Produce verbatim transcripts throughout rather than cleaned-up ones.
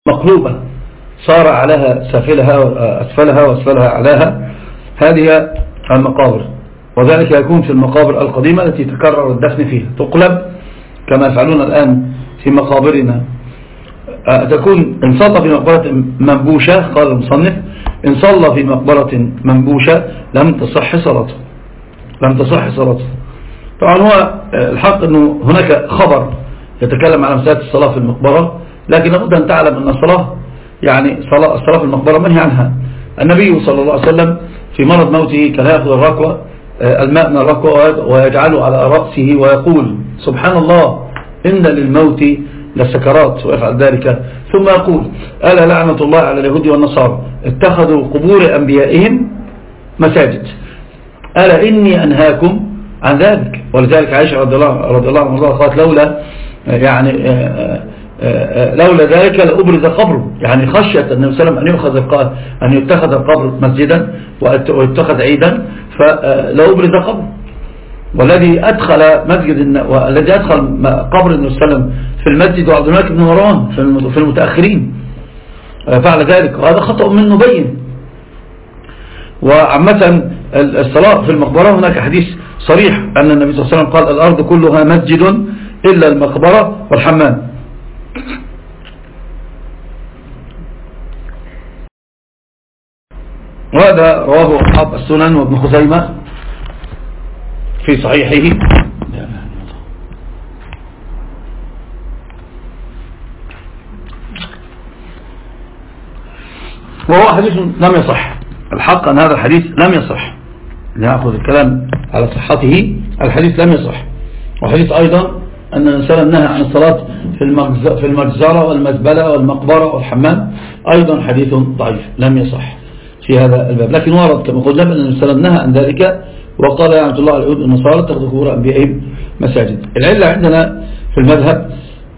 مقلوبة صار عليها سافلها أسفلها وأسفلها أعلاها، هذه المقابر. وذلك يكون في المقابر القديمة التي تكرر الدفن فيها، تقلب كما يفعلون الآن في مقابرنا. تكون إن صلى في مقبرة منبوشة، قال المصنف إن صلى في مقبرة منبوشة لم تصح صلاته، لم تصح صلاته. طبعا هو الحق أنه هناك خبر يتكلم عن مسألة الصلاة في المقبرة، لكن لابد أن تعلم أن الصلاة يعني صلاة الصلاة في المقبرة منهي عنها. النبي صلى الله عليه وسلم في مرض موته كان يأخذ الركوة الماء من الركوة ويجعله على رأسه ويقول سبحان الله إن للموت لسكرات، ويفعل ذلك ثم يقول ألا لعنة الله على اليهود والنصارى اتخذوا قبور أنبيائهم مساجد ألا إني أنهاكم عن ذلك. ولذلك عائشة رضي الله رضي الله عنها قالت لولا يعني لولا ذلك لأبرز قبره، يعني خشية النبي صلى الله عليه وسلم أن يؤخذ أن يتخذ القبر مسجدا ويتخذ عيدا فلأبرز قبره. والذي أدخل مسجد والذي أدخل قبر النبي صلى الله عليه وسلم في المسجد وعبد الملك بن مروان في المتأخرين فعل ذلك، وهذا خطأ منه بين. وعامة الصلاة في المقبرة هناك حديث صريح أن النبي صلى الله عليه وسلم قال الأرض كلها مسجد إلا المقبرة والحمام. وهذا رواه أصحاب السنن وابن خزيمة في صحيحه. وهو حديث لم يصح، الحق أن هذا الحديث لم يصح، لنأخذ الكلام على صحته. الحديث لم يصح. وحديث أيضا أن الإنسان نهى عن الصلاة في المجزرة والمزبلة والمقبرة والحمام، أيضا حديث ضعيف لم يصح في هذا الباب. لكن ورد كما قلنا أن الإنسان نهى عن ذلك وقال لعنة الله على اليهود والنصارى اتخذوا قبور أنبيائهم مساجد. العلة عندنا في المذهب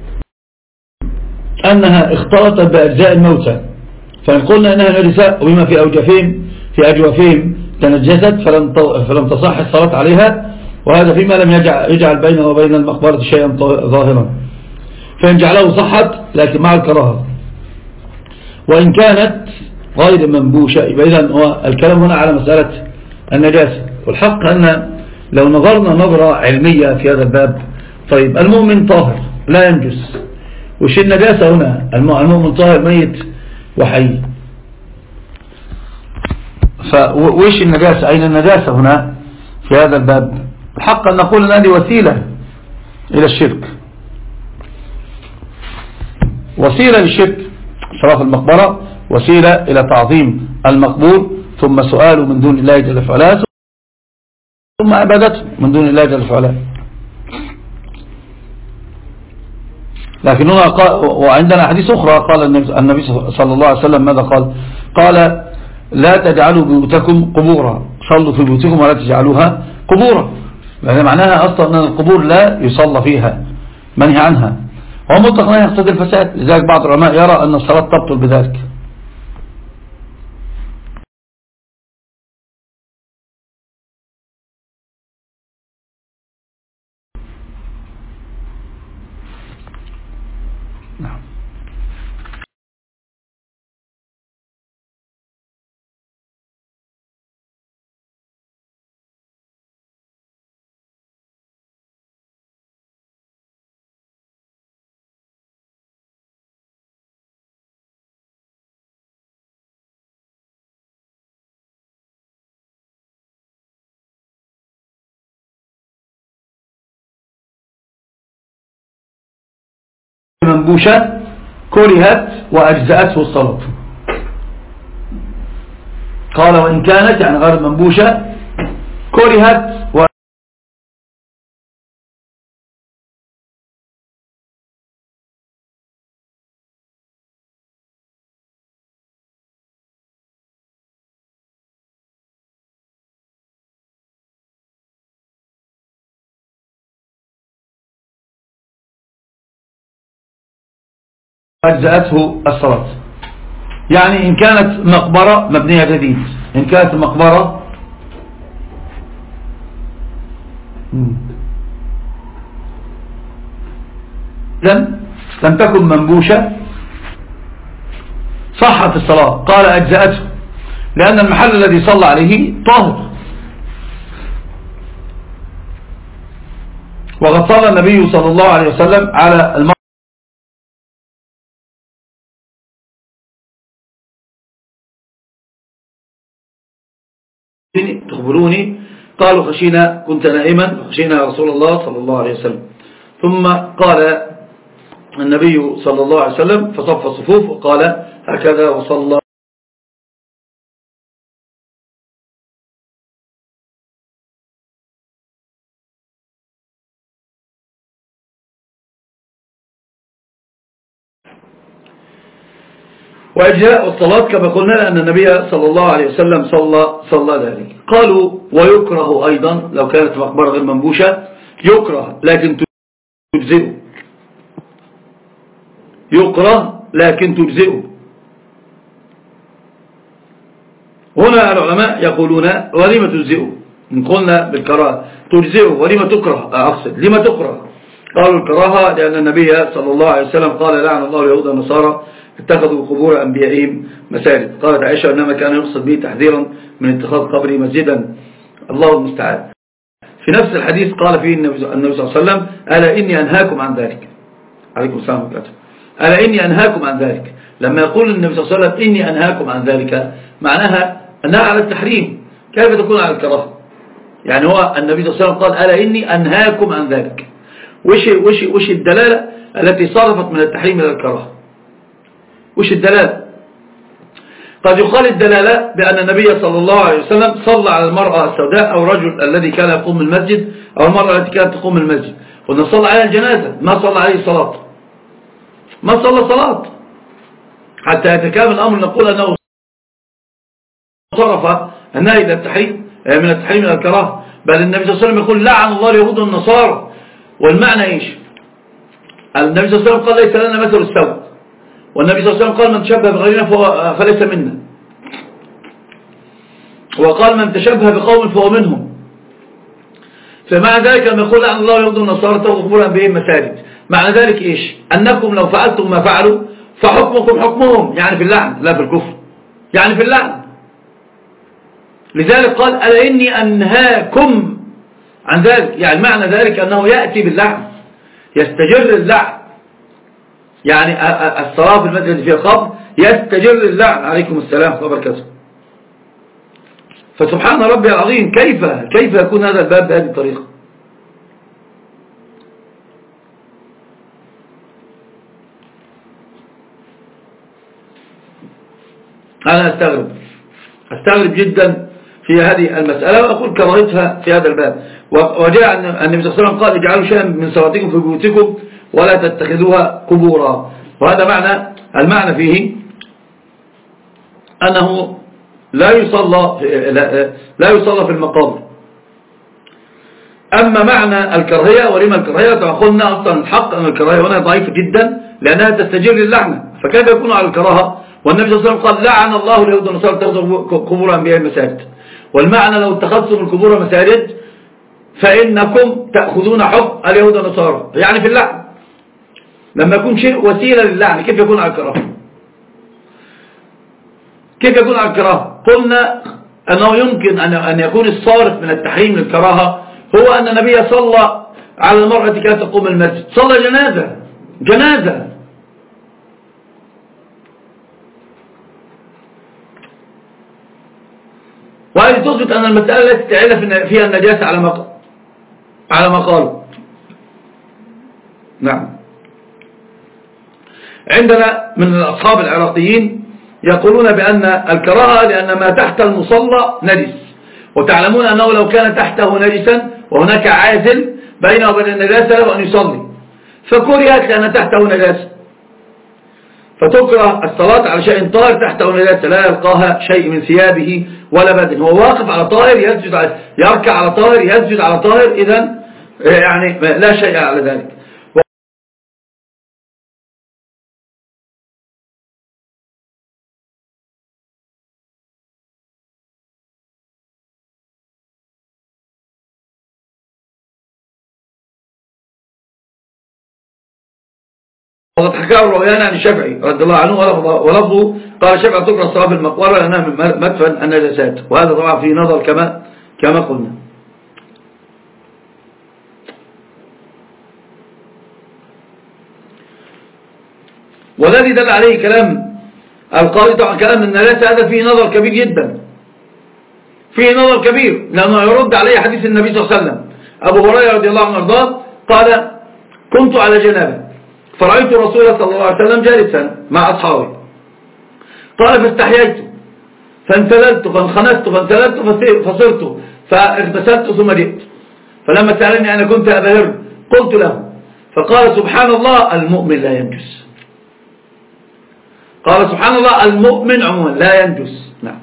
أنها اختلطت بأجزاء الموتى، فإن قلنا أنها نجسة وبما في أوجافهم في أجوافهم تنجست فلم فلم تصح الصلاة عليها، وهذا فيما لم يجعل, يجعل بينه وبين المقبرة شيئا ظاهرا، فإن جعله صحت لكن مع الكراهة. وإن كانت غير منبوشة يبقى إذن هو الكلام هنا على مسألة النجاسة. والحق أن لو نظرنا نظرة علمية في هذا الباب، طيب المؤمن طاهر لا ينجس، وش النجاسة هنا؟ المؤمن طاهر ميت وحي، فوش النجاسة؟ أين النجاسة هنا في هذا الباب؟ الحق أن نقول أن هذه وسيلة إلى الشرك، وسيلة للشرك صلاة في المقبرة، وسيلة إلى تعظيم المقبور، ثم سؤاله من دون الله جل وعلا، ثم عبادته من دون الله جل وعلا. لكن هنا قال، وعندنا حديث أخرى قال النبي صلى الله عليه وسلم ماذا قال؟ قال لا تجعلوا بيوتكم قبورا، صلوا في بيوتكم ولا تجعلوها قبورا، لأن معناها أصلا أن القبور لا يصلى فيها، منهي عنها، ومطلق لا يقتضي الفساد. لذلك بعض العلماء يرى أن الصلاة تبطل بذلك. منبوشة كرهت وأجزأته الصلاة. قال وإن كانت يعني غير منبوشة كرهت أجزأته الصلاة. يعني إن كانت مقبرة مبنية جديد، إن كانت مقبرة لم لم تكن منبوشة صحت الصلاة؟ قال أجزأته، لأن المحل الذي صلى عليه طاهر. وقد صلى النبي صلى الله عليه وسلم على المرأة تخبروني، قالوا خشينا كنت نائما خشينا يا رسول الله صلى الله عليه وسلم. ثم قال النبي صلى الله عليه وسلم فصف الصفوف وقال هكذا وصلى. وأجزاء الصلاة كما قلنا أن النبي صلى الله عليه وسلم صلى صلى ذلك. قالوا ويكره أيضا لو كانت مقبرة غير منبوشة، يكره لكن تجزئه، يكره لكن تجزئه. هنا العلماء يقولون ولما تجزئه؟ إن قلنا بالكراهة تجزئه ولما تكره؟ أقصد لما تكره؟ قالوا الكراهة لأن النبي صلى الله عليه وسلم قال لعن الله اليهود والنصارى اتخذوا قبور أنبيائهم مساجد. قالت عائشة إنما كان يقصد به تحذيرا من اتخاذ قبره مسجدا، الله المستعان. في نفس الحديث قال فيه النبي صلى الله عليه وسلم ألا إني أنهاكم عن ذلك، عليكم السلام عليكم، ألا إني أنهاكم عن ذلك. لما يقول النبي صلى الله عليه وسلم إني أنهاكم عن ذلك معناها أنها على التحريم، كيف تكون على الكراهة؟ يعني هو النبي صلى الله عليه وسلم قال ألا إني أنهاكم عن ذلك، وش, وش, وش الدلالة التي صرفت من التحريم إلى الكراهة؟ وش الدلالة؟ قد يقال الدلالة بأن النبي صلى الله عليه وسلم صلى على المرأة السوداء أو الرجل الذي كان يقوم المسجد أو المرأة التي كانت تقوم المسجد، وأن صلى عليها الجنازة ما صلى عليه صلاة، ما صلى صلاة حتى يتكامل الأمر نقول أنه صرف النهي إلى التحريم من التحريم إلى الكراهة. بل النبي صلى الله عليه وسلم يقول لعن الله اليهود والنصارى، والمعنى إيش؟ النبي صلى الله عليه وسلم قال ليس لنا مثل السوء، والنبي صلى الله عليه وسلم قال من تشبه بغيرنا فليس منا، وقال من تشبه بقوم فهو منهم. فمعنى ذلك لما يقول لعن الله اليهود والنصارى اتخذوا قبور أنبيائهم مساجد، معنى ذلك إيش؟ أنكم لو فعلتم ما فعلوا فحكمكم حكمهم، يعني في اللعن لا في الكفر، يعني في اللعن. لذلك قال ألا إني أنهاكم عن ذلك، يعني معنى ذلك أنه يأتي باللعن، يستجر اللعن، يعني الصلاة في المسجد اللي فيها قبر يستجر اللعن. عليكم السلام ورحمة الله وبركاته. فسبحان ربي العظيم، كيف كيف يكون هذا الباب بهذه الطريقة؟ أنا أستغرب أستغرب جدا في هذه المسألة، وأقول كراهتها في هذا الباب. وجاء النبي صلى الله عليه وسلم قال اجعلوا شيئا من صلاتكم في بيوتكم ولا تتخذوها قبورا. وهذا معنى المعنى فيه أنه لا يصلى لا يصلى في المقابر. أما معنى الكراهية ولما الكراهية كما قلنا أصلا الحق أن الكراهية هنا ضعيفة جدا لأنها تستجير للعنة، فكيف يكون على الكراهة؟ والنبي صلى الله عليه وسلم قال لعن الله اليهود والنصارى اتخذوا قبور أنبيائهم مساجد. والمعنى لو اتخذتم القبور مساجد فإنكم تأخذون حكم اليهود والنصارى، يعني في اللعن. لما يكون شيء وسيلة للعن كيف يكون على الكراهة؟ كيف يكون على الكراهة؟ قلنا أنه يمكن أن يكون الصارف من التحريم للكراهة هو أن النبي صلى على المرأة التي كانت تقوم المسجد، صلى جنازة جنازة وهذه تثبت أن المسألة التي تعلف فيها النجاسة على ما على ما قالوا. نعم. عندنا من الأصحاب العراقيين يقولون بأن الكراهة لأن ما تحت المصلى نجس، وتعلمون أنه لو كان تحته نجسا وهناك عازل بينه وبين النجاسة له أن يصلي، فكرهت لأن تحته نجاسة، فتكره الصلاة على شيء طاهر تحته نجاسة لا يلقاها شيء من ثيابه ولا بدن، هو واقف على طاهر يسجد على يركع على طاهر يسجد على طاهر، إذن يعني لا شيء على ذلك. وقد حكاه الرويان عن الشافعي رضي الله عنه ولفظه قال الشافعي تكره الصلاة في المقبرة لأنها من مدفن النجاسات، وهذا طبعا فيه نظر كما كما قلنا. والذي دل عليه كلام القاضي طبعا كلام النجاسة هذا فيه نظر كبير جدا، فيه نظر كبير، لأنه يرد عليه حديث النبي صلى الله عليه وسلم. أبو هريرة رضي الله عنه وارضاه قال كنت على جنابه فرأيت رسول الله صلى الله عليه وسلم جالسا مع أصحابه، قال فاستحييت فانسللت فانخنست فانسللت فصرت فاغتسلت ثم جئت، فلما سألني أنا كنت أبهر قلت له، فقال سبحان الله المؤمن لا ينجس. قال سبحان الله المؤمن عموما لا ينجس. نعم.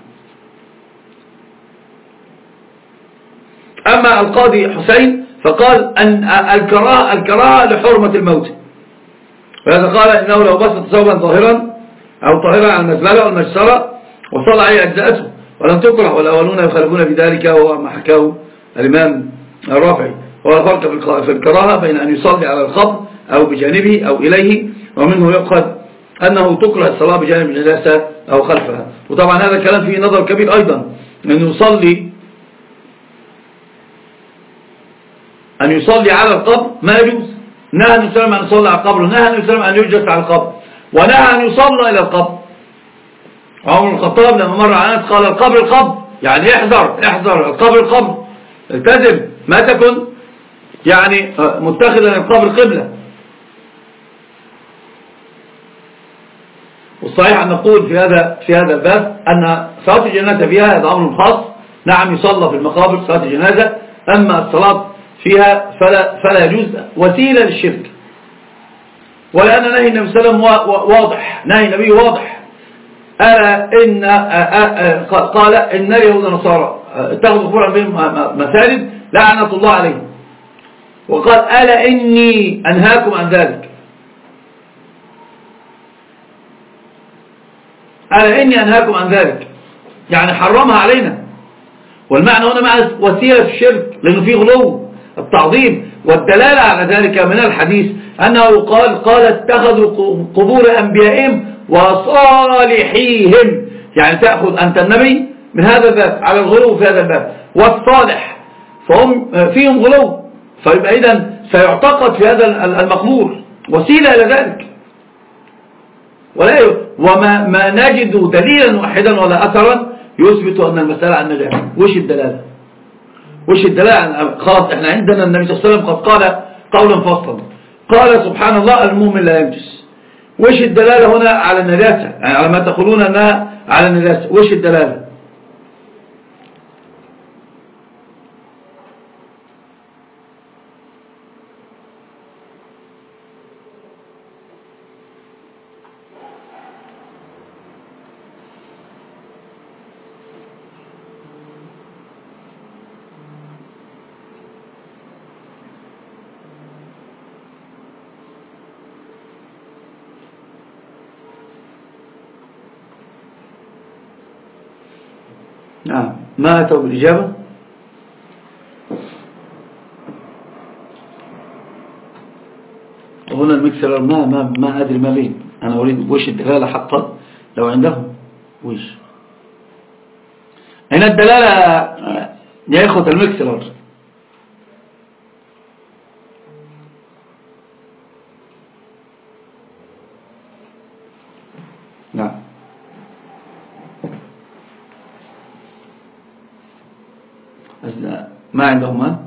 أما القاضي حسين فقال أن الكراهة الكراهة لحرمة الموت، وهذا قال إنه لو بسط ثوبا ظاهرا أو طاهرا على المزبلة والمجسرة وصلى عليه أجزاءته ولم تكره، والأولون يخالفون بذلك، وهو ما حكاه الإمام الرافعي. ولا فرق في الكراهة بين أن يصلي على الخبر أو بجانبه أو إليه، ومنه يؤخذ أنه تكره الصلاة بجانب النجاسة أو خلفها. وطبعا هذا الكلام فيه نظر كبير أيضا، أن يصلي أن يصلي على القبر ما يجوز. نهى أن يسلم أن يصلي على القبر، ونهى أن يسلم أن يجلس على القبر، ونهى أن يصلى إلى القبر. عمر الخطاب لما مر على ناس قال القبر القبر، يعني احذر احذر القبر القبر، التزم ما تكن يعني متخذا القبر قبلة. والصحيح أن نقول في هذا في هذا الباب أن صلاة الجنازة فيها هذا أمر خاص، نعم يصلى في المقابر صلاة الجنازة، أما الصلاة فيها فلا, فلا يجوز وسيلة للشرك. ولأن نهي النبي صلى الله عليه وسلم واضح، نهي النبي واضح. ألا إن قال إن اليهود والنصارى اتخذوا قبور بهم مساجد لعنة الله عليهم، وقال ألا إني أنهاكم عن ذلك، ألا إني أنهاكم عن ذلك، يعني حرمها علينا. والمعنى هنا مع وسيلة الشرك، لأنه فيه غلو التعظيم. والدلالة على ذلك من الحديث أنه قال قال اتخذوا قبور أنبيائهم وصالحيهم، يعني تأخذ أنت النبي من هذا الباب على الغلو في هذا الباب، والصالح فهم فيهم غلو، فيبقى إذن سيعتقد في هذا المقبور وسيلة إلى ذلك. ولا وما ما نجد دليلا واحدا ولا أثرا يثبت أن المسألة عن نجاح. وش الدلالة؟ وش الدلالة؟ خلاص احنا عندنا النبي صلى الله عليه وسلم قد قال قولا فصلا، قال سبحان الله المؤمن لا ينجس. وش الدلالة هنا على النجاسة؟ يعني على ما تقولون أنها على النجاسة، وش الدلالة؟ نعم. ما أتوا بالإجابة؟ هنا المكسر ما ما ما أدري ما بين، أنا أريد وش الدلالة حقا لو عندهم وش هنا الدلالة يا إخوة المكسر. نعم. ما عندهم ما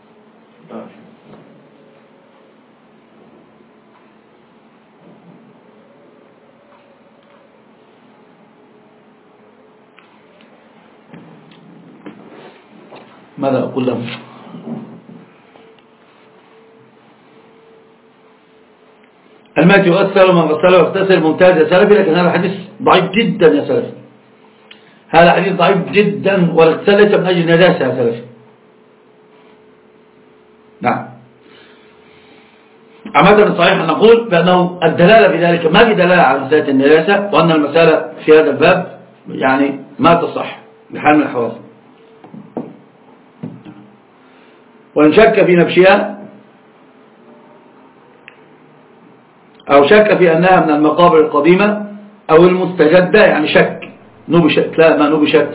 ماذا أقول لهم؟ الماء يؤثر من غسله واغتسل ممتاز يا سلفي، لكن هذا حديث ضعيف جدا يا سلفي، هذا حديث ضعيف جدا، والاغتسال ليس من أجل النجاسة يا سلفي. نعم. عامة صحيح أن نقول بأنه الدلالة بذلك ما في دلالة على مسألة النجاسة، وأن المسألة في هذا الباب يعني ما تصح بحال من الحواس. وإن شك في نبشها أو شك في أنها من المقابر القديمة أو المستجدة، يعني شك نبشت، لا ما نبشت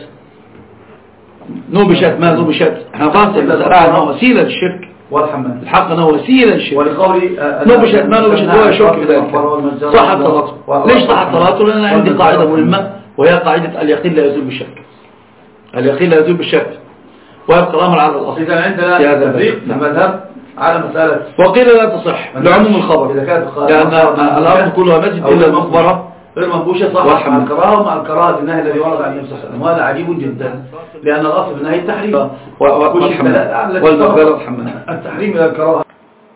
نبشت ما نبشت، احنا فاصل أنها وسيلة للشرك والحمد الحق أنه وسيلة للشرك. ولقولي نبشت ما نبشت هو يشك في ذلك. صحت صلاته. ليش صحت صلاته؟ لأن عندي قاعدة مهمة وهي قاعدة اليقين لا يزول بالشك. اليقين لا يزول بالشك ويبقى الأمر على الأصل. إذا عندنا تفريق في المذهب على مسألة وقيل لا تصح لعموم الخبر، إذا كانت لأن الأرض كلها مسجد إلا المقبرة غير منبوشة صح مع الكراهة ومع الكراهة النهي الذي ورد عن النبي صلى الله عليه وسلم، وهذا عجيب جدا لأن الأصل بالنهي التحريم والمغفرة التحريم إلى الكراهة.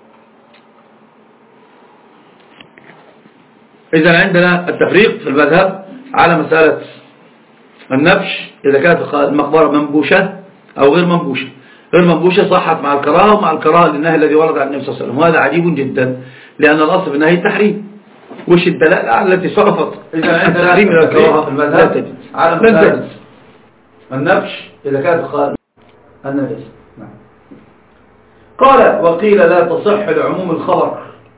إذا عندنا التفريق في المذهب على مسألة النبش إذا كانت المقبرة منبوشة أو غير منبوشة. غير منبوشة صحت مع الكراهة ومع الكراهة للنهي الذي ورد عن النبي صلى الله عليه وسلم، وهذا عجيب جدا لأن الأصل بالنهي التحريم. وش الدلالة التي صرفت التحريم إلى الكراهة في المذهب على مسألة النبش إذا كانت النجس. نعم. قال وقيل لا تصح لعموم الخبر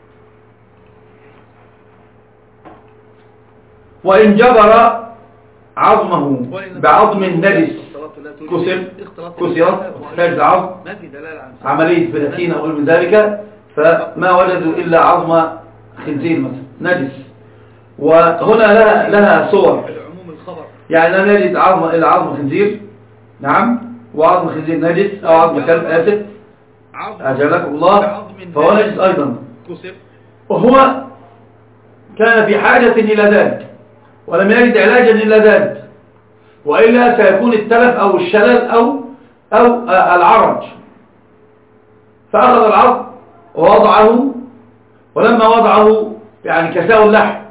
وإن جبر عظمه بعظم نجس كسر كسرت تحتاج عظم عملية بلاتين أو من ذلك، فما وجدوا إلا عظم خنزير مثلا نجس. وهنا لها لها صور، يعني لا نجد عظم إلا عظم خنزير، نعم، وعظم خنزير نجس أو عظم كلب آسف أجلكم الله، فهو نجس أيضا. وهو كان في حاجة إلى ذلك ولم يجد علاجا إلى ذلك، وإلا سيكون التلف أو الشلل أو أو العرج. فأخذ العظم ووضعه، ولما وضعه يعني كساه اللحم،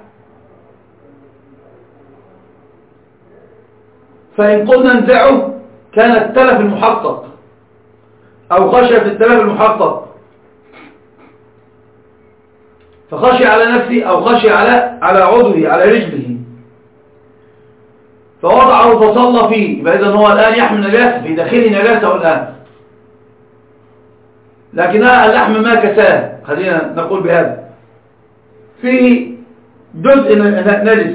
فإن قلنا انزعه كان التلف المحقق أو خشية التلف المحقق، فخشي على نفسه أو خشي على على عضوه على رجله فوضعه فصلى فيه، فإذا هو الآن يحمل نجاسة في داخله نجاسة الآن، لكنها اللحم ما كساه، خلينا نقول بهذا، فيه جزء نجس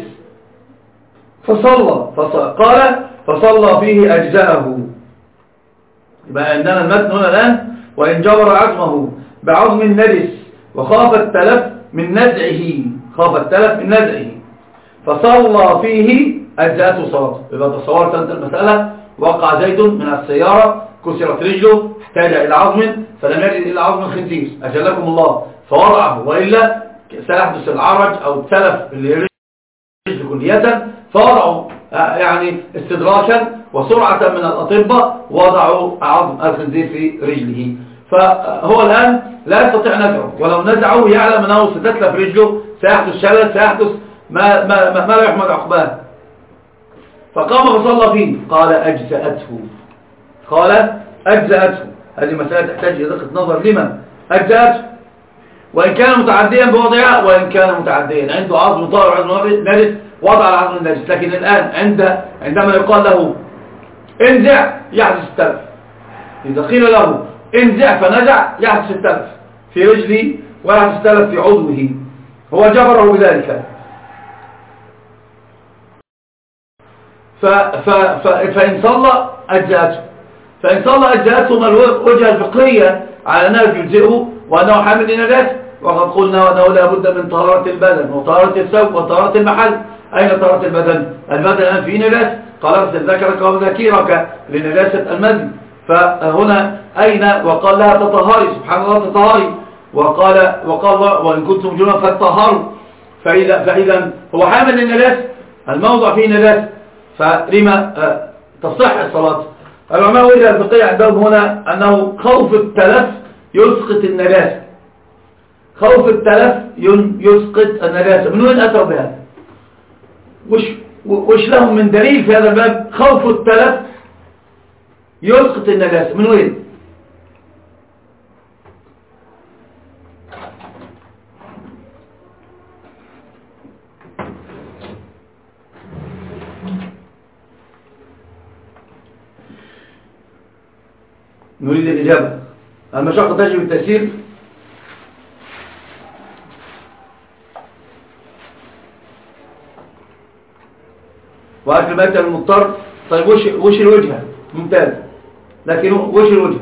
فصلى, فصلى قال فصلى فيه أجزاءه. يبقى عندنا المتن هنا الآن وإن جبر عظمه بعظم النجس وخاف التلف من نزعه، خاف التلف من نزعه فصلى فيه أجزاءته صلاته. يبقى تصورت أنت المسألة، وقع زيد من السيارة كسرت رجله احتاج إلى عظم فلم يجد إلى عظم الخنزير أجلكم الله فوضعه، وإلا سيحدث العرج أو التلف اللي رجل كلية، فوضعوا يعني استدراكا وسرعة من الأطباء وضعوا عظم الخنزير في رجله، فهو الآن لا يستطيع نزعه، ولو نزعه يعلم أنه ستتلف رجله، سيحدث شلل، سيحدث ما, ما, ما, ما لا يحمد عقباه. فقام فصلى فيه قال أجزأته، قال أجزأته. هذه مسألة تحتاج إلى دقة نظر لمن أجزأته، وإن كان متعديا بوضعها، وإن كان متعديا عنده عظم طائر وعظم نجس وضع العظم النجس، لكن الآن عند عندما يقال له انزع يحدث التلف. إذا قيل له انزع فنزع يحدث التلف في رجلي ويحدث التلف في عضوه، هو جبره بذلك. ف ف ف فإن صلى أجزاته، فإن صلى أجزاته من الوجهة الفقهية على أنه يجزئه وأنه حامل لنجاسة، وقد قلنا أنه لا بد من طهارة البدن وطهارة الثوب وطهارة المحل. أين طهارة البدن؟ البدن الآن فيه نجاسة، قال اغسل ذكرك وذكيرك لنجاسة المذي، فهنا أين؟ وقال لها تطهري، سبحان الله تطهري، وقال وقال وإن كنتم جنبا فاتطهروا، فإذا فإذا هو حامل للنجاسة، الموضع فيه نجاسة، فلما تصح الصلاة؟ العلماء وجه الفقهية عندهم هنا أنه خوف التلف يسقط النجاسة، خوف التلف يسقط النجاسة. من وين أتوا بهذا؟ وش, وش لهم من دليل في هذا الباب؟ خوف التلف يسقط النجاسة، من وين؟ نريد الإجابة. المشقة تجب التأثير. وأكل ميتة للمضطر. طيب وش, وش الوجهة؟ ممتاز، لكن وش الوجهة؟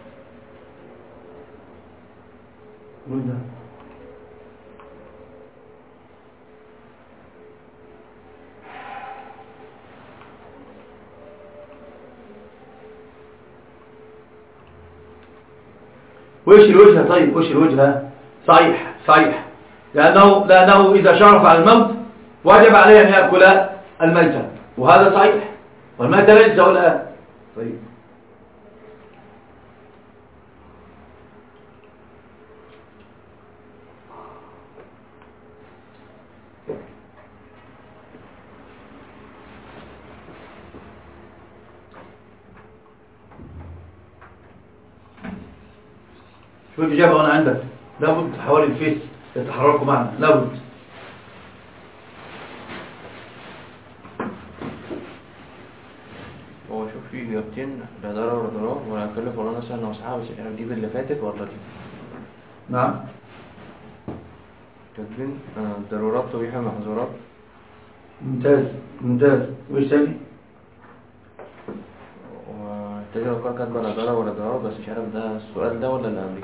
وش الوجهة؟ طيب وش الوجهة؟ صحيح صحيح، لأنه, لأنه إذا شرف على الموت وجب عليه أن يأكل الميتة، وهذا صحيح، والميتة ليس الآن. طيب شو الإجابة هنا عندك؟ لابد حوالي الفيس يتحركوا معنا، لابد. هو شوف في إجابتين، لا ضرر ولا ضرار ولا يكلف ولا نفسا إلا وسعها، بس يعني دي اللي فاتت ولا دي؟ نعم. كاتبين ضرورات تبيح محظورات. ممتاز ممتاز. وإيش تاني؟ والتاجر القار كاتبة لا ضرر ولا ضرار، بس مش عارف ده السؤال ده ولا اللي قبليه.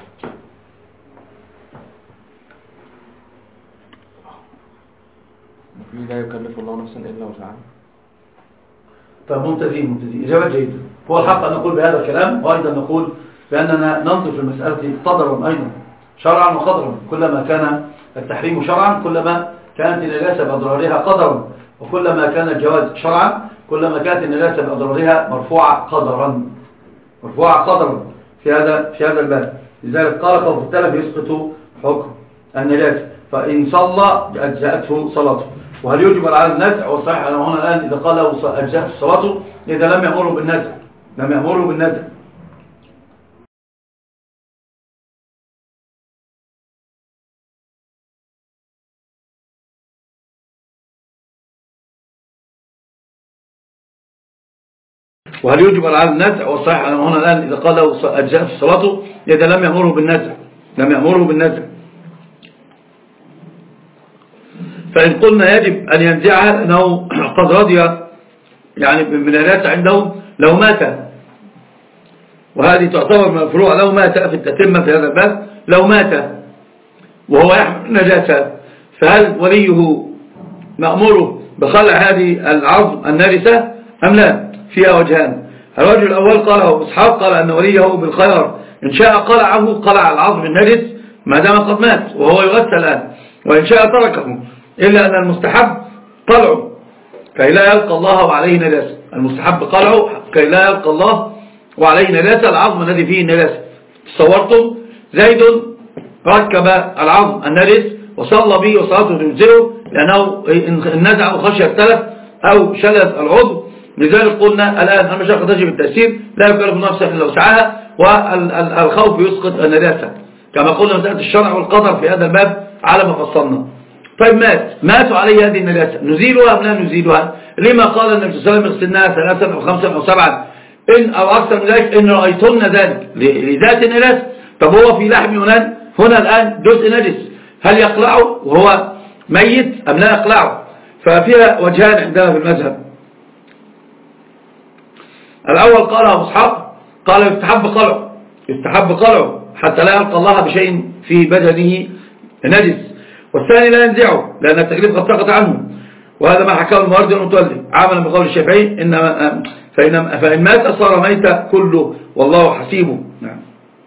وفي لا يكلف الله نفسا إلا وسعها. طيب ممتازين ممتازين، إجابة جيدة. هو الحق أن نقول بهذا الكلام، وأيضا نقول بأننا ننظر في المسألة قدرا أيضا، شرعا وقدرا. كلما كان التحريم شرعا كلما كانت النجاسة بأضرارها قدرا، وكلما كان الجواز شرعا كلما كانت النجاسة بأضرارها مرفوعة قدرا، مرفوعة قدرا في هذا في هذا الباب. لذلك قال خوف التلف يسقط حكم النجاسة، فإن صلى أجزأته صلاته. وهل يجب على النزع؟ والصحيح أنه هنا الآن إذا قال له أجزأته صلاته إذا لم يأمره بالنزع، لم يأمره بالنزع. وهل يجب على النزع؟ والصحيح أنه هنا الآن إذا قال له أجزأته صلاته إذا لم يأمره بالنزع، لم يأمره بالنزع. فإن قلنا يجب أن ينزعها أنه قد رضي يعني من الناس عندهم لو مات، وهذه تعتبر من الفروع، لو مات في التتمة في هذا الباب، لو مات وهو يحمل نجاسة فهل وليه مأموره بخلع هذه العظم النجسة أم لا؟ فيها وجهان. الوجه الأول قاله إسحاق، قال أن وليه بالخيار إن شاء قلعه قلع العظم النجس ما دام قد مات وهو يغسل الآن، وإن شاء تركه، إلا أن المستحب قلعه كي لا يلقى الله وعليه نجاسة. المستحب قلعه كي لا يلقى الله وعليه نجاسة العظم الذي فيه النجاسة. تصورتم زيد ركب العظم النجس وصلى به وصلاته تجزئه لأنه إن نزعه خشية التلف أو شلل العضو. لذلك قلنا الآن المشقة تجب التأثير، لا يكلف نفسا إلا وسعها، والخوف يسقط النجاسة كما قلنا مسألة الشرع والقدر في هذا الباب على ما فصلنا. طيب مات ماتوا عليه هذه النجاسة، نزيلها أم لا نزيلها؟ لما قال النبي صلى الله عليه وسلم اغسلناها ثلاثا أو خمسا أو سبعا إن أو أكثر من ذلك إن رأيتن ذلك لذات النجاسة. طب هو في لحم يونان هنا الآن جزء نجس، هل يقلعه وهو ميت أم لا يقلعه؟ ففيها وجهان عندنا في المذهب. الأول قال أبو إسحاق قال يستحب قلعه، يستحب قلعه حتى لا يلقى الله بشيء في بدنه نجس. والثاني لا ينزعه لأن التكليف قد سقط عنه، وهذا ما حكاه الموردي المتولي عملا بقول الشافعي إنما فإن, فإن مات صار ميت كله والله حسيبه. نعم.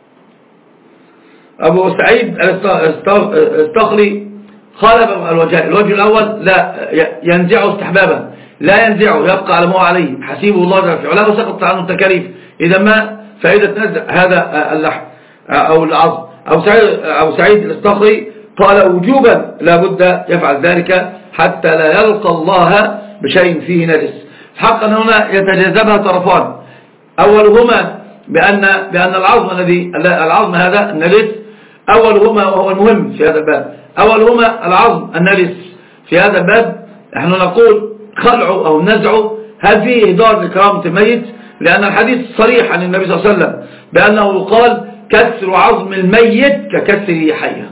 أبو سعيد الاستخري خالف الوجه. الوجه الأول لا ينزعه استحبابا، لا ينزعه يبقى على ما هو عليه حسيبه الله جل في علاه وسقط عنه التكاليف. إذا ما فائدة نزع هذا اللحم أو العظم. أبو سعيد, أبو سعيد الاستخري قال وجوبا لا بد يفعل ذلك حتى لا يلقى الله بشيء فيه نجس. حقا هنا يتجاذبها طرفان، أولهما بأن, بأن العظم الذي العظم هذا النجس، أولهما وهو المهم في هذا الباب، أولهما العظم النجس في هذا الباب نحن نقول خلعه أو نزعه هل فيه إهدار لكرامة الميت؟ لأن الحديث صريح عن النبي صلى الله عليه وسلم بأنه قال كسر عظم الميت ككسره حيا،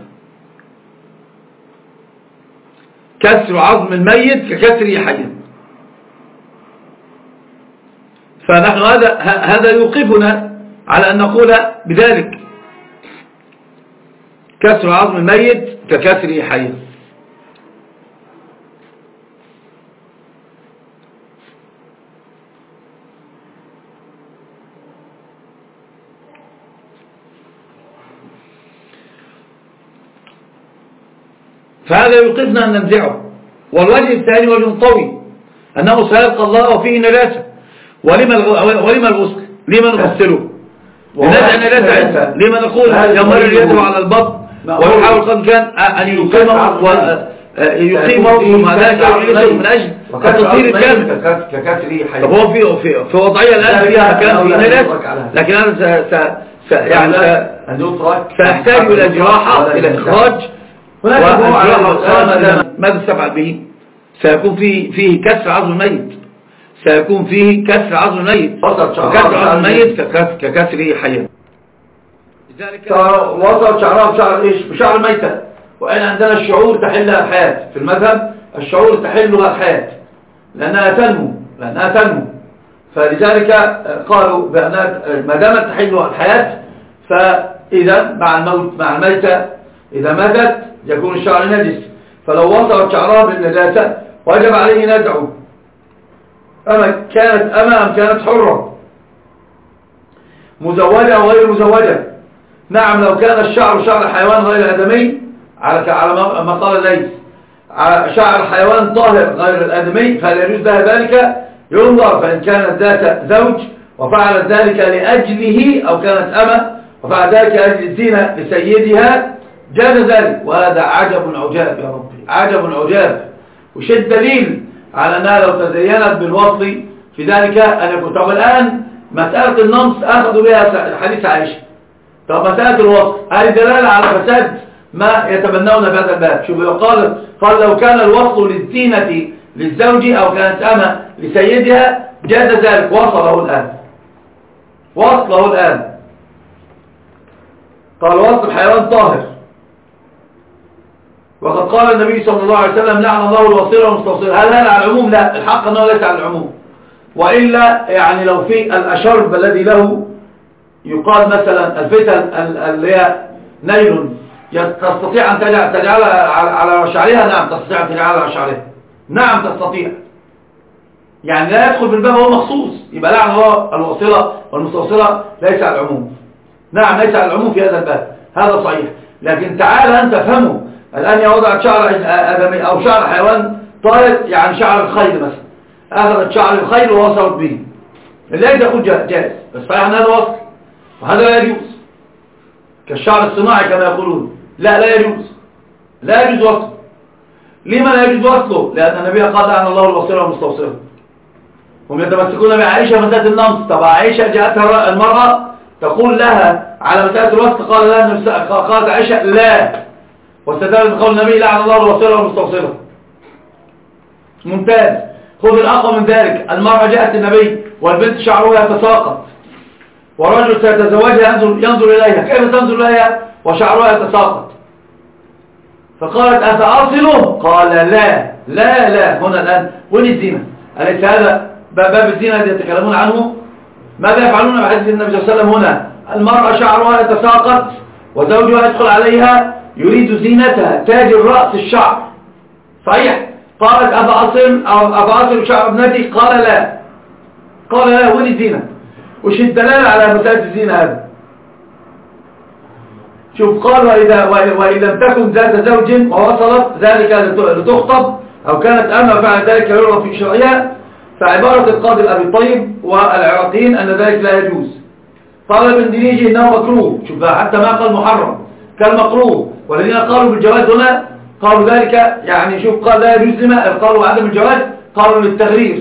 كسر عظم الميت ككسره حيا. فنحن هذا هذا يوقفنا على أن نقول بذلك كسر عظم الميت ككسر حي. فهذا يوقفنا أن ننزعه. والوجه الثاني وجه طوي أنه سيلقى الله وفيه نجاسة. ولما ولما الغسل؟ لما نغسله؟ لنزع النجاسة. لما نقول يمر يده على البطن ويحاول قد كان أن يقيمه ويقيمه ثم ذلك يعيشه من أجل التطهير الكامل. طب هو في في في وضعية الآن فيها مكان فيه نجاسة، لكن هذا س يعني سيحتاج إلى جراحة إلى إخراج. ماذا سبع به؟ سيكون فيه فيه كسر عظم الميت، سيكون فيه كسر عظم الميت، كسر عظم الميت ككسر حيا. لذلك وصل شعرها بشعر ايش؟ بشعر الميتة. وإن عندنا الشعور تحلها الحياة في المذهب، الشعور تحلها الحياة لأنها تنمو لأنها تنمو فلذلك قالوا بأنها ما دامت تحلها الحياة فإذا مع الموت مع الميتة إذا ماتت يكون الشعر نجس. فلو وصلت شعرها بالنجاسة وجب عليه نزعه. أما كانت أمام كانت حرة مزوجة أو غير مزوجة. نعم لو كان الشعر شعر حيوان غير آدمي على على ما قال ليس شعر حيوان طاهر غير الآدمي فلا يجوز لها ذلك ينظر. فإن كانت ذات زوج وفعلت ذلك لأجله أو كانت أمة وفعلت ذلك لأجل الزينة لسيدها جاز ذلك. وهذا عجب عجاب يا ربي، عجب عجاب. وش الدليل على أنها لو تزينت بالوصل في ذلك أن يكون. طب الآن مسألة النمص أخذوا بها حديث عائشة. طب مسألة الوصل هذه دلالة على فساد ما يتبنون في هذا الباب. شوفوا قال قال لو كان الوصل للزينة للزوج أو كانت أمة لسيدها جاز ذلك. وصله الآن وصله الآن قال وصل حيوان طاهر. وقد قال النبي صلى الله عليه وسلم لعن الله الوصيل والمستوصيل. هل هذا على العموم؟ لا، الحق أنه ليس على العموم. وإلا يعني لو في الأشرب الذي له يقال مثلا الفتل اللي هي نيل تستطيع أن تجعلها على شعرها. نعم تستطيع أن تجعلها على شعرها. نعم تستطيع. يعني لا يدخل في الباب هو مخصوص. يبقى لعن الله الوصيلة والمستوصلة ليس على العموم. نعم ليس على العموم في هذا الباب، هذا صحيح. لكن تعال أنت فهمه الآن يا وضعت شعر آدمي أو شعر حيوان طائر يعني شعر الخيل مثلا أخذت شعر الخيل ووصلت به اللي يقول جائز بس صحيح أن هذا وصل وهذا لا يجوز كالشعر الصناعي كما يقولون. لا لا يجوز لا يجوز وصله. لما لا يجوز وصله؟ لأن النبي قال عن الله الوصيلة والمستوصلة. هم يتمسكون بعائشة مسألة النمص. طب عائشة جاءتها المرأة تقول لها على مسألة الوصل قال لها قالت عائشة لا واستدل بقول النبي لعن الله الوصيلة والمستوصلة. ممتاز. خذ الأقوى من ذلك. المرأة جاءت النبي والبنت شعرها يتساقط ورجل سيتزوجها ينظر, ينظر إليها. كيف تنظر إليها وشعرها يتساقط؟ فقالت أفأصله؟ قال لا لا لا. هنا الآن وين الزينة؟ أليس هذا باب الزينة الذي يتكلمون عنه؟ ماذا يفعلون بحديث النبي صلى الله عليه وسلم هنا؟ المرأة شعرها يتساقط وزوجها يدخل عليها يريد زينتها تاج الرأس الشعر صحيح. قالت أفأصل أو أفأصل شعر ابنتي؟ قال لا قال لا. وين الزينة؟ وش الدلالة على مسألة الزينة هذا؟ شوف قال وإذا وإن لم تكن ذات زوج ووصلت ذلك لتخطب أو كانت أما فعل ذلك يعرف في شرعها فعبارة القاضي الأبي الطيب والعراقيين أن ذلك لا يجوز. قال ابن دينيجي إنه مكروه. شوف حتى ما قال محرم كان مكروه. والذين قالوا بالجواز هنا قالوا ذلك يعني شوف قال لا يجوز لما قالوا عدم الجواز قالوا للتغرير.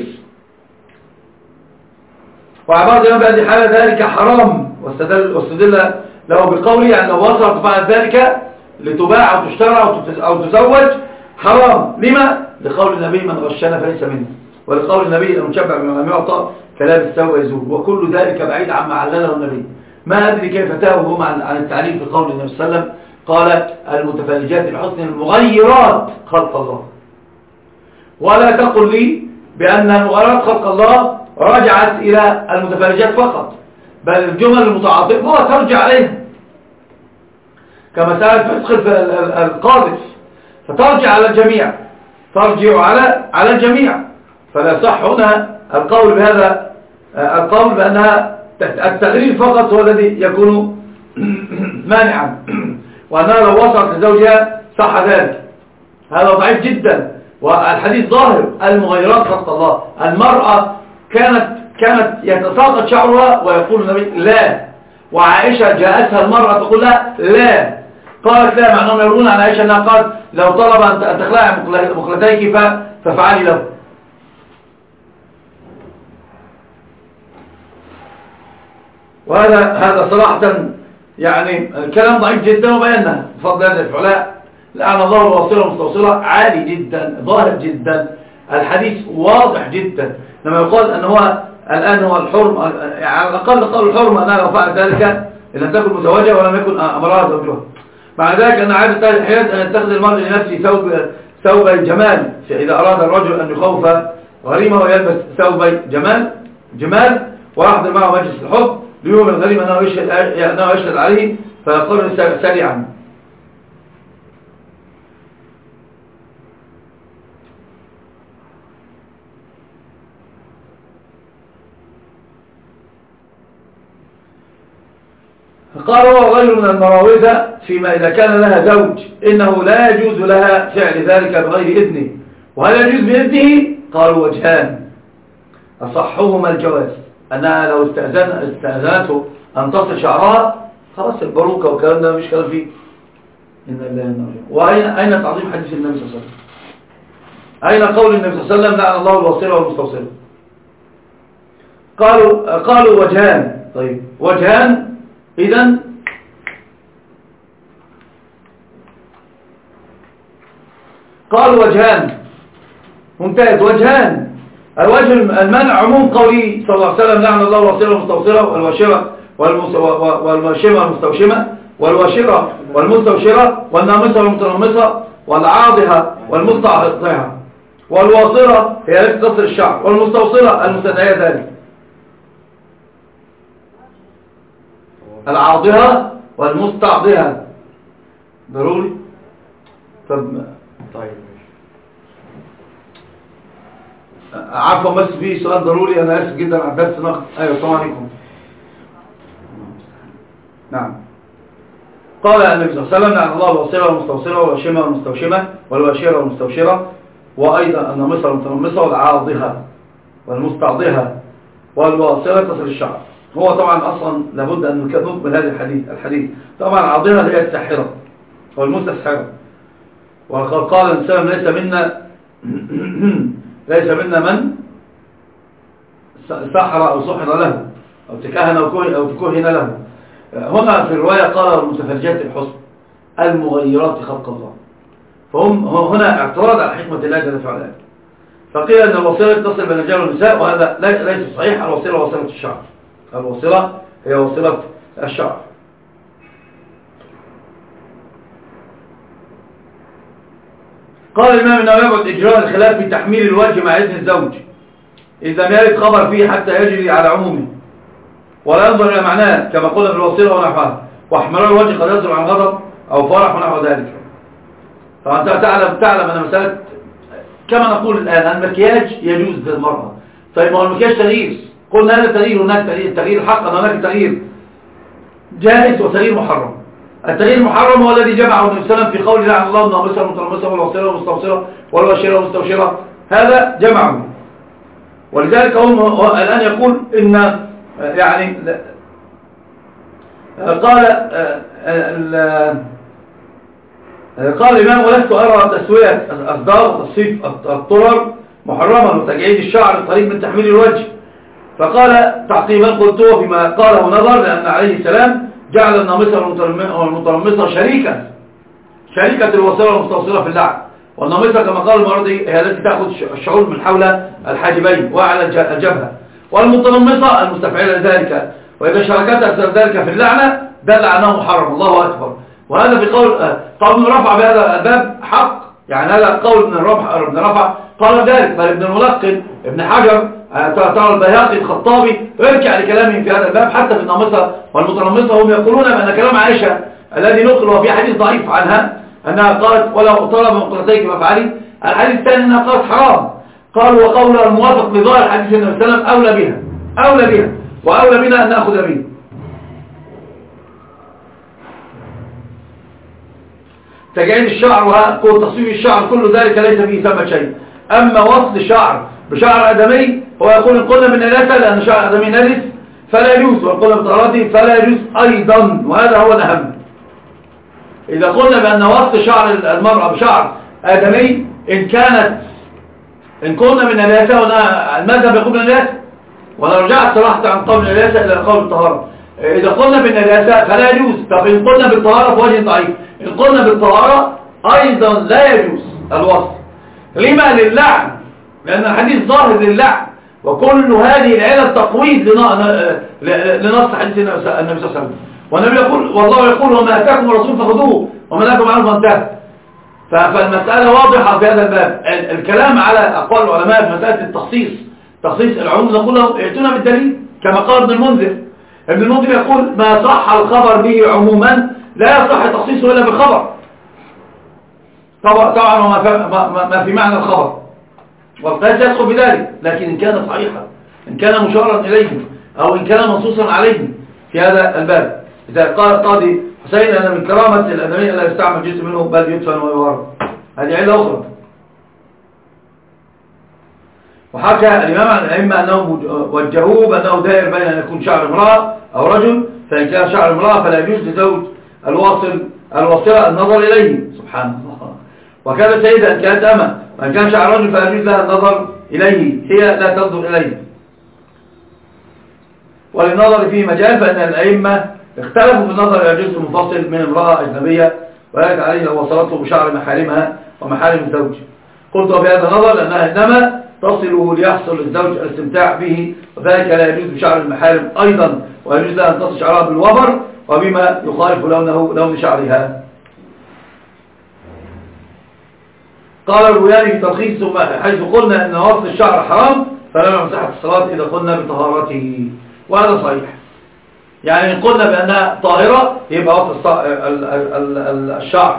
وعبارة الإمام بهذه الحالة ذلك حرام واستدل, واستدل له بقوله يعني لو وصلت فعلت ذلك لتباع أو تشترى أو تزوج حرام. لما؟ لقول النبي من غشنا فليس منه. ولقول النبي المشبع بما لم يعطى كلام السوء يزول. وكل ذلك بعيد عما علله النبي. ما أدري كيف تاهوا عن عن التعليم في قول النبي صلى الله عليه وسلم قال المتفلجات الحسن المغيرات خلق الله. ولا تقل لي بأن المغيرات خلق الله رجعت إلى المتفرجات فقط، بل الجمل المتعاطفة ترجع عليها كمسألة فسخ القاذف، فترجع على الجميع، ترجع على على الجميع. فلا صح هنا القول بهذا القول بأنها التغرير فقط هو الذي يكون مانعا، وأنها لو وصلت لزوجها صح ذلك. هذا ضعيف جدا، والحديث ظاهر المغيرات خلق الله. المرأة كانت كانت يتساقط شعرها ويقول النبي لا، وعائشة جاءتها المرأة تقول لها لا، قالت لا، مع أنهم يرون عن عائشة أنها قالت لو طلب أن تخلعي مخلتيك ففعلي له. وهذا هذا صراحة يعني كلام ضعيف جدا، وبيناه بفضل هذا الفعلاء لعن الله الواصلة والمستوصلة عالي جدا، ظاهر جدا، الحديث واضح جدا. لما يقال أن هو الآن هو الحرم، يعني على الأقل قالوا الحرم أنها لو فعلت ذلك إن لم تكن متزوجة ولم يكن أمرها زوجها. مع ذلك أن عادة الحياة أن يتخذ المرء لنفسه ثوب ثوب جمال، إذا أراد الرجل أن يخوف غريمه ويلبس ثوب جمال جمال ويحضر معه مجلس الحب ليوم الغريم أنه يشهد, أنه يشهد عليه فيقر سريعا. قال هو غير من المراوزة فيما إذا كان لها زوج إنه لا يجوز لها فعل ذلك بغير إذنه. وهل يجوز بإذنه؟ قالوا وجهان، أصحهما الجواز، أنها لو استأذن استأذنته أن تصل شعرها خلاص البروكة والكلام ده مش كلام فيه. إن الله ينرجع. وأين أين تعظيم حديث النبي صلى الله عليه وسلم؟ أين قول النبي صلى الله عليه وسلم لعن الله الواصلة والمستوصلة؟ قالوا قالوا وجهان. طيب وجهان إذن قالوا وجهان ممتاز. وجهان، الوجه المنع عموم قوله صلى الله عليه وسلم لعن الله الواصلة والمستوصلة والواشرة والماشمة والمستوشمة والواشرة والمستوشرة والنامصة والمتنمصة والعاضحة والمستعضحة، والواصلة هي التي تصل الشعر، والمستوصلة المستدعية ذلك. العاضحة والمستعضحة ضروري. طب طيب عفوا بس في سؤال ضروري، انا اسف جدا على الدرس ناخد. ايوه السلام عليكم. نعم. قال النبي صلى الله عليه وسلم لعن الله الواصلة والمستوصلة والواشمة والمستوشمة والواشرة والمستوشرة، وايضا النامصة والمتنمصة والعاضحة والمستعضحة والواصلة تصل الشعر. هو طبعا اصلا لابد ان نكمل هذا الحديث الحديث طبعا العاضحة هي الساحرة والمستسحرة. وقد قال الانسان ليس منا ليس منا من سحر او سحر له او تكهن او تكهن له. هنا في الرواية قال المتفرجات الحسن المغيرات خلق الله، فهم هنا اعتراض على حكمة الله جل وعلا. فقيل ان الوصيلة تصل بين الرجال والنساء، وهذا ليس صحيح. الوصيلة وصيلة الشعر، الوصيلة هي وصيلة الشعر. قال الإمام أنه يبعد إجراء الخلاف في تحميل الوجه مع إذن الزوج إذا لم يرد خبر فيه حتى يجري على عمومه، ولا ينظر إلى معناه كما قلنا في الوصيلة ونحوها. واحمرار الوجه قد يصدر عن غضب أو فرح ونحو ذلك. فأنت تعلم تعلم أن مسألة كما نقول الآن المكياج يجوز للمرأة. طيب ما هو المكياج تغيير، قلنا هذا تغيير، هناك تغيير، تغيير حقا، هناك تغيير جائز وتغيير محرم. التغيير المحرم هو الذي جمعه النبي صلى الله عليه وسلم في قول لعن الله النامصة والمتنمصة والواصلة والمستوصلة والواشرة والمستوشرة، هذا جمعه. ولذلك هو الآن يقول إن يعني قال قال الإمام ولست أرى تسوية الأصدار وتصفيف الطرر محرما وتجعيد الشعر قريب من تحميل الوجه. فقال تعقيبا قلت فيما قاله نظر، لأن عليه السلام جعل النامصة والمتنمصة شريكا شريكة الوصيلة والمستوصلة في اللعن. والنامصة كما قال المرضي هي التي تأخذ الشعور من حول الحاجبين وعلى الجبهة، والمتنمصة المستفعلة ذلك، وإذا شاركتها ذلك في اللعنة دل عنه محرم. الله أكبر. وهذا في قول قول ابن رفع بهذا الباب حق، يعني هذا قول ابن رفع ابن رفع قال ذلك، بل ابن الملقن ابن حجر ترى البيهقي الخطابي ارجع لكلامهم في هذا الباب حتى في النامصة والمتنمصة هم يقولون بأن كلام عائشة الذي نقل وفي حديث ضعيف عنها أنها قالت ولو طلب من قرتيك مفعلي. الحديث الثاني أنها قالت حرام. قالوا وقولها الموافق لظاهر حديث النبي صلى الله عليه وسلم أولى بها أولى بها وأولى بنا أن نأخذ به. تجعيد الشعر وتصويب الشعر كل ذلك ليس فيه ثمة شيء. أما وصل الشعر بشعر آدمي هو يقول إن قلنا بالنجاسة لأن شعر آدمي نجس فلا يجوز، وقلنا بطهارته فلا يجوز أيضا، وهذا هو الأهم. إذا قلنا بأن وصل شعر المرأة بشعر آدمي إن كانت إن قلنا بالنجاسة المذهب يقول بالنجاسة، وأنا رجعت صراحة عن قول النجاسة إلى قول الطهارة. إذا قلنا بالنجاسة فلا يجوز. طب إن قلنا بالطهارة فوجه ضعيف. إن قلنا بالطهارة أيضا لا يجوز الوصل. لما؟ للعن، لأن الحديث ظاهر للعن، وكل هذه العلل تقويض لنص حديث النبي صلى الله عليه وسلم. والنبي يقول والله يقول وما أتاكم الرسول فخذوه وما نهاكم عنه فانتهوا. فالمسألة واضحة في هذا الباب. الكلام على أقوال العلماء في مسألة التخصيص تخصيص العموم نقول لهم ائتونا بالدليل كما قال ابن المنذر. ابن المنذر يقول ما صح الخبر به عموما لا يصح تخصيصه إلا بالخبر. طبعا ما في معنى الخبر والقياس يدخل بذلك، لكن إن كان صحيحا إن كان مشارا إليه أو إن كان منصوصا عليه في هذا الباب. إذا قال القاضي حسين أن من كرامة الأدمي لا يستعمل جزء منه بل يدفن ويورد، هذه علة أخرى. وحكى الإمام عن الأئمة أنهم وجهوه بأنه دائر بين أن يكون شعر امرأة أو رجل، فإن كان شعر امرأة فلا يجوز لزوج الواصل الواصلة النظر إليه. سبحان الله. وكذا سيدة أن كانت أمة وإن كان شعر رجل فلا يجوز لها النظر إليه، هي لا تنظر إليه. وللنظر فيه مجال، فإن الأئمة اختلفوا في النظر إلى جزء منفصل من امرأة أجنبية ويجب عليه لو وصلته بشعر محارمها ومحارم الزوج. قلت وفي هذا النظر لأنها إنما تصله ليحصل للزوج الاستمتاع به، وذلك لا يجوز بشعر المحارم أيضا، ويجوز لها أن تصل شعرها بالوبر وبما يخالف لونه لون شعرها. قال الروياني في تلخيص حيث قلنا أن وصل الشعر حرام فلا نعم صحة الصلاة إذا قلنا بطهارته، وهذا صحيح. يعني إن قلنا بأنها طاهرة يبقى وصل الشعر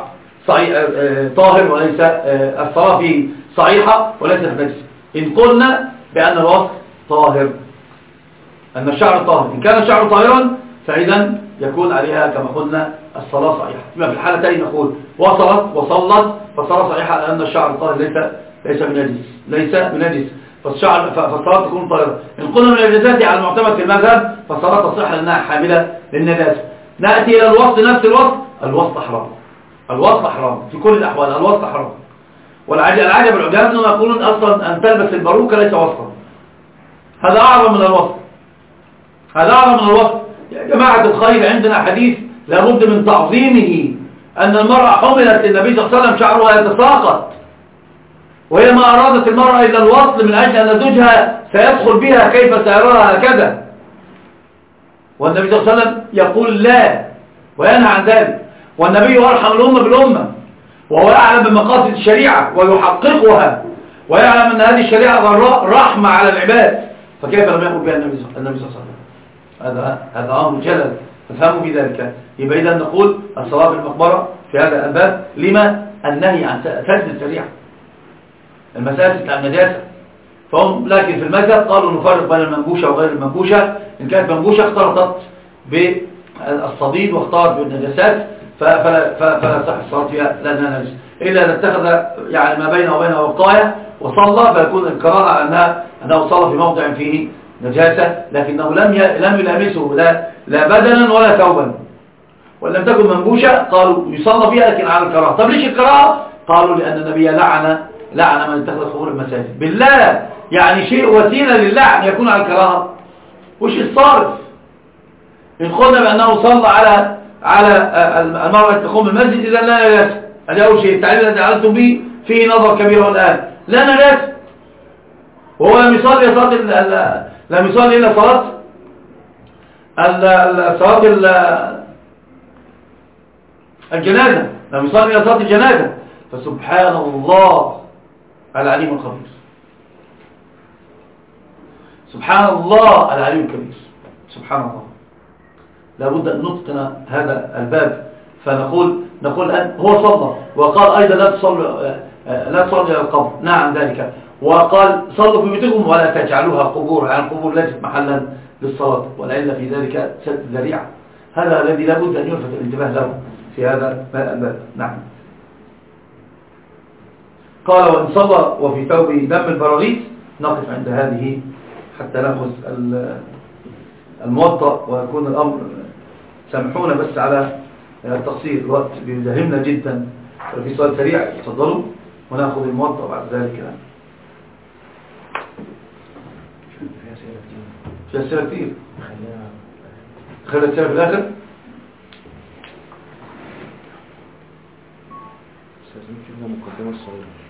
طاهر وليس الصلاة فيه صحيحة وليس نجس. إن قلنا بأن الوصل طاهر أن الشعر طاهر، إن كان الشعر طاهرا فإذا يكون عليها كما قلنا الصلاة صحيحة. يبقى في الحالتين نقول وصلت وصلت فالصلاة صحيحة لأن الشعر طاهر ليس ليس بنجس ليس بنجس فالشعر فالصلاة تكون طاهرة. إن قلنا من النجاسات على المعتمد في المذهب فالصلاة تصح لأنها حاملة للنجاسة. نأتي إلى الوصل نفس الوصل، الوصل حرام الوصل حرام في كل الأحوال، الوصل حرام. والعجب العجب العجاب أنهم يقولون أصلا أن تلبس الباروكة ليس وصلا، هذا أعظم من الوصل، هذا أعظم من الوصل. يا جماعة الخير عندنا حديث لابد من تعظيمه أن المرأة حملت للنبي صلى الله عليه وسلم شعرها يتساقط، وهي ما أرادت المرأة إلا الوصل من أجل أن زوجها سيدخل بها كيف سيراها هكذا، والنبي صلى الله عليه وسلم يقول لا وينهى عن ذلك. والنبي أرحم الأمة بالأمة، وهو يعلم بمقاصد الشريعة ويحققها، ويعلم أن هذه الشريعة رحمة على العباد، فكيف لم يقل بها النبي صلى الله عليه وسلم؟ هذا هذا أمر جلل تفهموا بذلك. يبقى إذا نقول الصلاة في المقبرة في هذا الباب لما النهي عن فسد الشريعة، المساجد بتاع النجاسة. فهم لكن في المذهب قالوا نفرق بين المنبوشة وغير المنبوشة. إن كانت منبوشة اختلطت بالصديد واختلطت بالنجاسات فلا, فلا صح الصلاة فيها لأنها نجس، إلا أن اتخذ يعني ما بينه وبينها وقاية وصلى فيكون القرار على أنها أنه صلى في موضع فيه نجاسة، لكنه لم لم يلامسه لا لا بدنا ولا ثوبا. ولم تكن منبوشة قالوا يصلى فيها لكن على الكراهة. طب ليش الكراهة؟ قالوا لأن النبي لعن لعن من اتخذ قبور المساجد. بالله يعني شيء وسيلة للعن يكون على الكراهة، وش الصارف؟ إن قلنا بأنه صلى على على المرأة تقوم المسجد إذا لا نجاسة. هذا أول شيء. التعليل الذي علمتم به فيه نظر كبير الآن، لا نجاسة، وهو لم يصلي صلاة لم يصلي إلا صلاة صلاة الجنازة، لم يصلي إلا صلاة الجنازة. فسبحان الله العليم الخبير. سبحان الله العلي الكبير. سبحان الله. لابد أن نتقن هذا الباب. فنقول نقول أن هو صلى وقال أيضا لا تصلوا لا تصلوا إلى القبر، نعم ذلك، وقال صلوا في بيوتكم ولا تجعلوها قبور، يعني القبور ليست محلا للصلاة، والعلة في ذلك سد الذريعة. هذا الذي لابد أن يلفت الانتباه له في هذا الباب. نعم. قال وإن صلى وفي ثوبه دم البراغيث. نقف عند هذه حتى نأخذ الموطأ ويكون الأمر. سامحونا بس على التقصير، الوقت بيزهمنا جدا. في سؤال سريع تفضلوا ونأخذ الموطأ بعد ذلك. في أسئلة كتير، خلينا أسئلة في الآخر. مقدمة الصغيرة.